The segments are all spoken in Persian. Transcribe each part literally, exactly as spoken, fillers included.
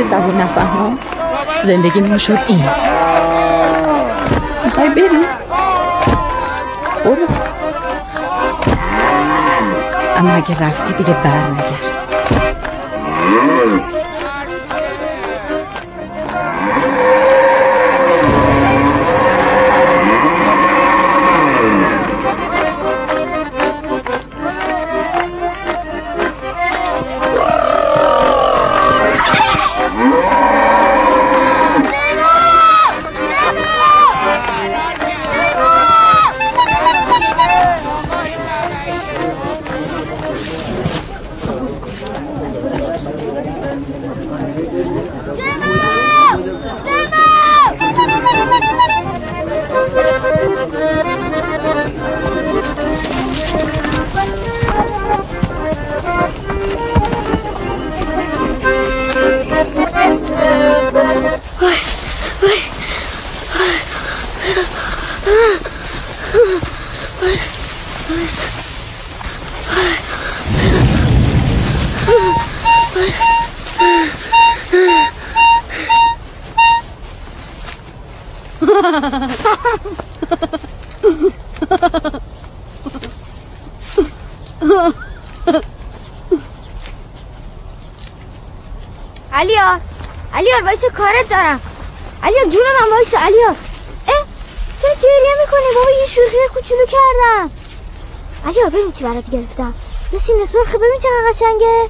زبون نفهمم زندگیمون شد این. میخوای بری؟ برو. اما اگه رفتی دیگه بر نگرد. علیار علیار وایسا کارت دارم. علیار جون من وایسا علیار. اه چرا گریه میکنی بابا؟ یه شوخی کوچولو کردم. علیار ببین چی برات گرفتم. یه سینه سرخه ببین چقدر قشنگه.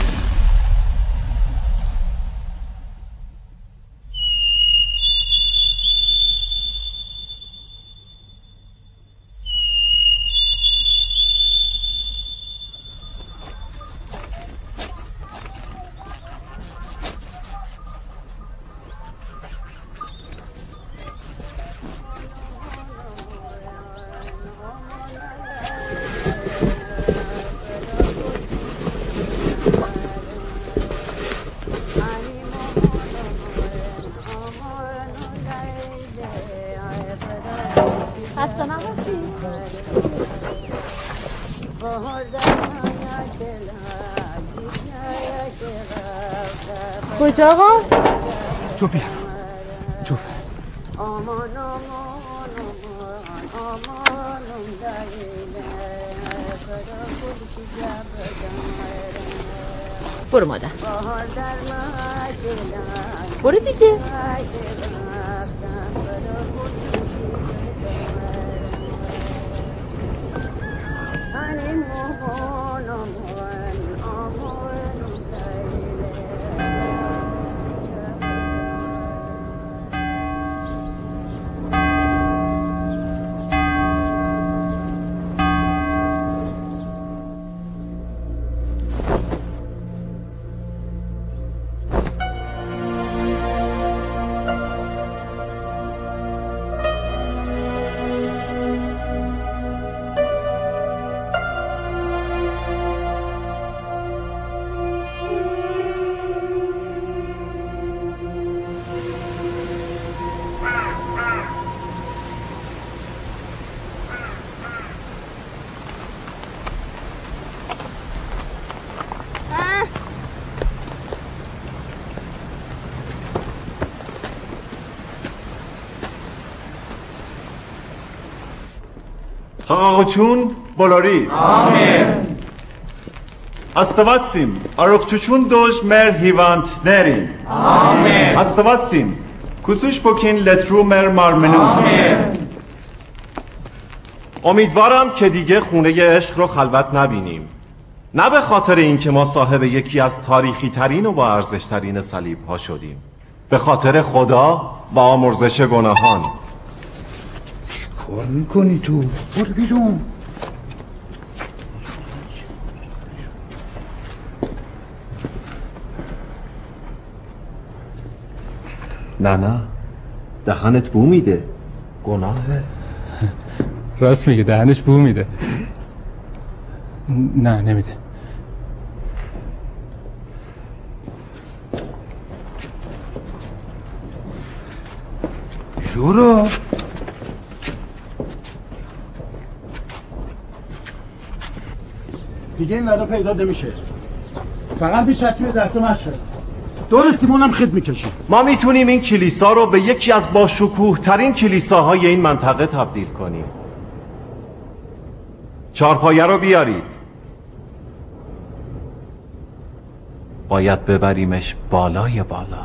کجا آقا؟ جو بیار جو برو مادر برو دیگه. Xaqaçun bolari. Amen. Աստվածին, առողջություն դոժ մեր հիվանդներին։ Amen. Աստվածին, քուսուշ բոքին լետրու մեր մարմնում։ Amen. امیدوارم که دیگه خونه عشق رو خلوت نبینیم. نه به خاطر اینکه ما صاحب یکی از تاریخی ترین و با ارزش ترین صلیب ها شدیم. به خاطر خدا و آمرزش گناهان. کار میکنی تو؟ برو بیرون. نه نه دهنت بو میده. گناهه. راست میگه دهنش بو میده. نه نمیده. شورو دیگه این ورا پیدا نمیشه. فقط بیچ چشمی دست و مشت شد. دور سیمون هم خط میکشیم. ما میتونیم این کلیسا رو به یکی از باشکوه ترین کلیساهای این منطقه تبدیل کنیم. چارپایه رو بیارید. باید ببریمش بالای بالا.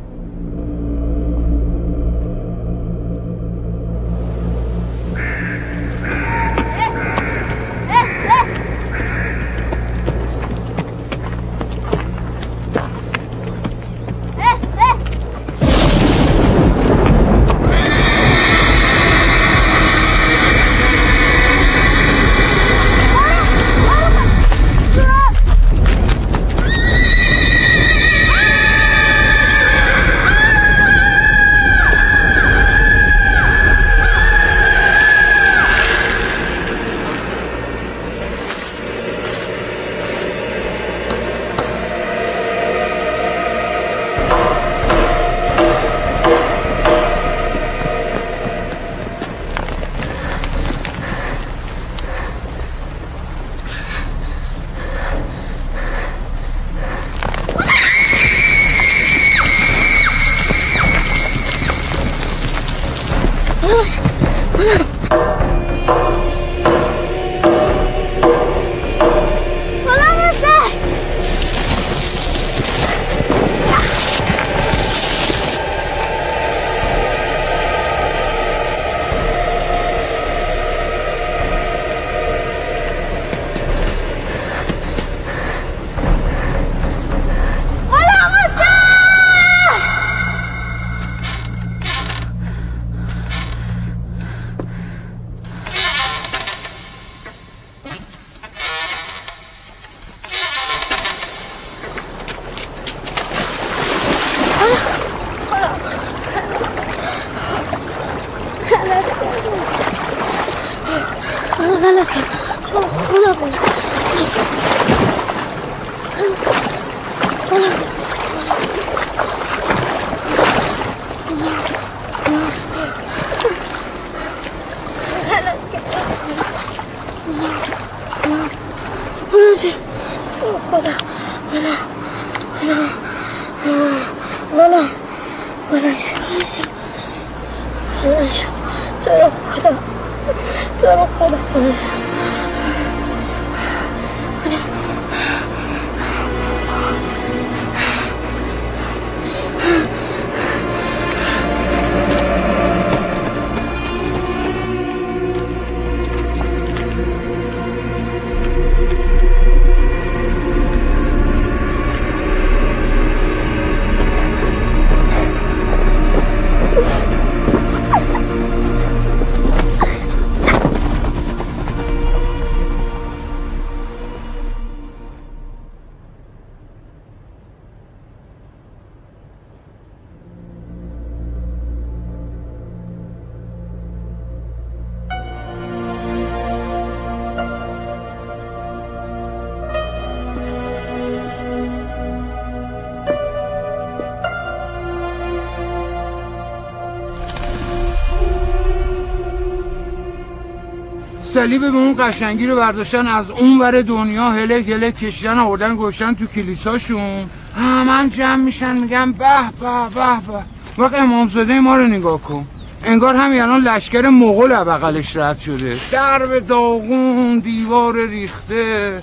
صلیب به اون قشنگی رو برداشتن از اون ور دنیا هلک هلک کشیدن آوردن گوشتن تو کلیساشون. همه جمع میشن میگن به به به به. وقت امامزاده ما رو نگاه کن، انگار همین الان لشکر مغول از بغلش رد شده، درب داغون، دیوار ریخته.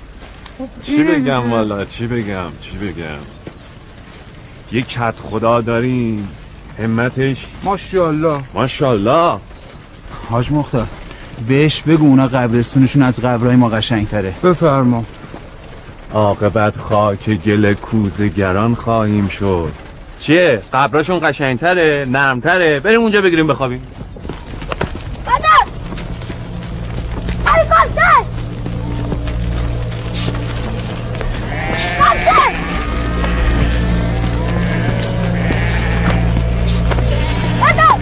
چی بگم والا، چی بگم چی بگم یک کت خدا داریم، همتش ماشاءالله ماشاءالله. حاج مختار بهش بگو اونا قبرستونشون از قبرهای ما قشنگ‌تره. بفرما. عاقبت خاک گل کوزه‌گران خواهیم شد. چیه؟ قبراشون قشنگتره، نرمتره، بریم اونجا بگیریم بخوابیم. بدر! ای بدر! بدر! بدر!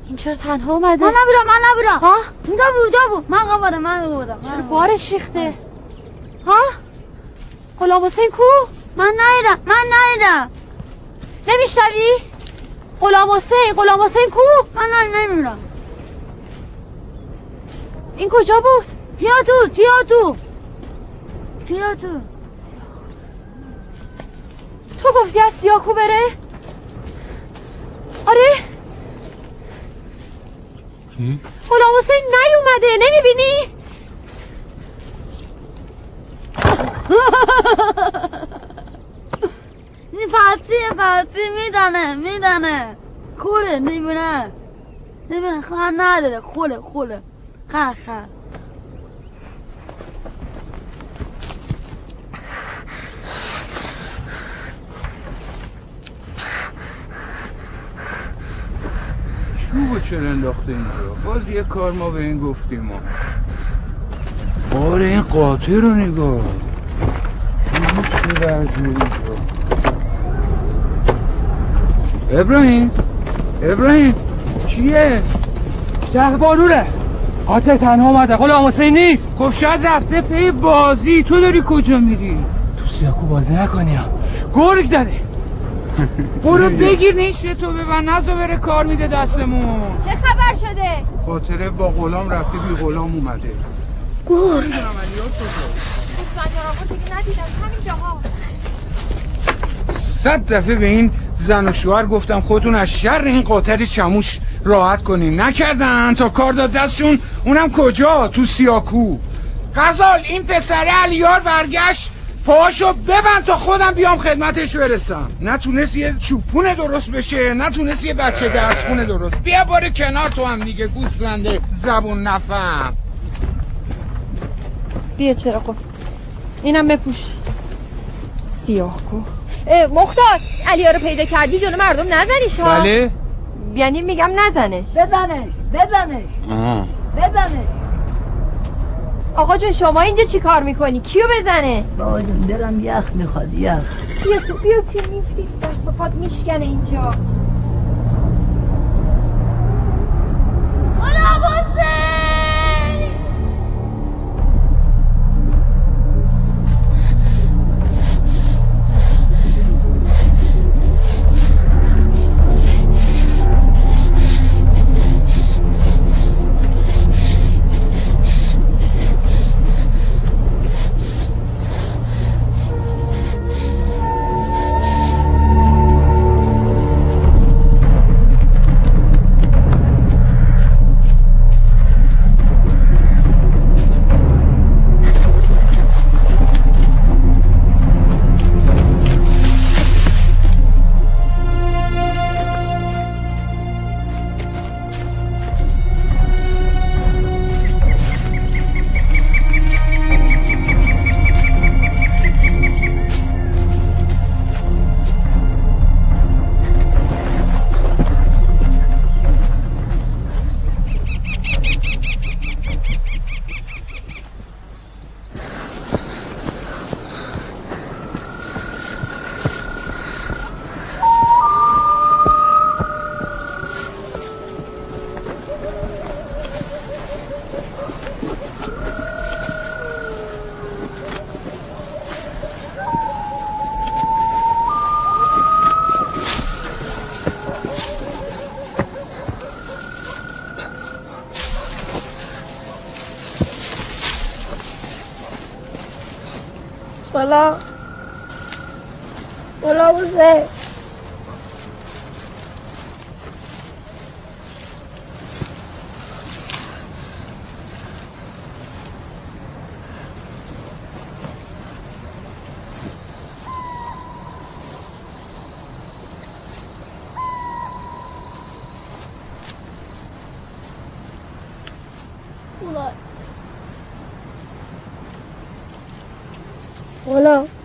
این چرا تنها اومده؟ من نبودم من نبودم ها؟ اونجا بود اونجا بود من قبادم من قبادم چرا بارش ریخته؟ ها؟ غلام حسین کو؟ من ندیدم من ندیدم نمیشنوی؟ غلام حسین غلام حسین کو؟ من نمیدونم این کجا بود؟ بیا تو بیا تو بیا تو تو گفتی از سیاکو بره؟ آره؟ کی؟ غلام حسین نیومده نمیبینی؟ این فتی فتی میدانه میدانه خوله نمیبینه نمیبینه خواهر نداره خوله خوله خر خر چوبو چرا انداخته اینجا؟ باز یه کار ما به این گفتیم ما. آره این قاطع رو نگاه این چه وضعه اینجا؟ ابراهیم ابراهیم چیه؟ شهربانوره قاطع تنها اومده غلام حسین نیست. خب شاید رفته پی بازی. تو داری کجا میری؟ تو سیاکو بازی نکنی ها گرگ داره. برو بگیر نیشه تو ببن نزا بره کار میده دستمون. چه خبر شده؟ خاطره با غلام رفته بی غلام اومده. گرگ صد دفعه به این زن و شوهر گفتم خودتون از شر این قاطر چموش راحت کنین نکردن تا کار داد دستشون. اونم کجا؟ تو سیاکو. غزال این پسره علیار برگشت پاهاشو ببند تا خودم بیام خدمتش برسم. نتونست یه چوپونه درست بشه نتونست یه بچه درسخونه درست. بیا باره کنار تو هم دیگه گوسفنده زبون نفهم. بیا چرا خب اینم بپوش. سیاه کو مختار علیا رو پیدا کردی جلو مردم نزنیش ها. بله یعنی میگم نزنش. بزنه بزنه بزنه. آقا جون شما اینجا چی کار میکنی؟ کیو بزنه؟ بابا جون دلم یخ میخواد یخ. بیا تو بیا تو میفتی دست و پات میشکنه اینجا. غلام حسین غلام غلام حسین غلام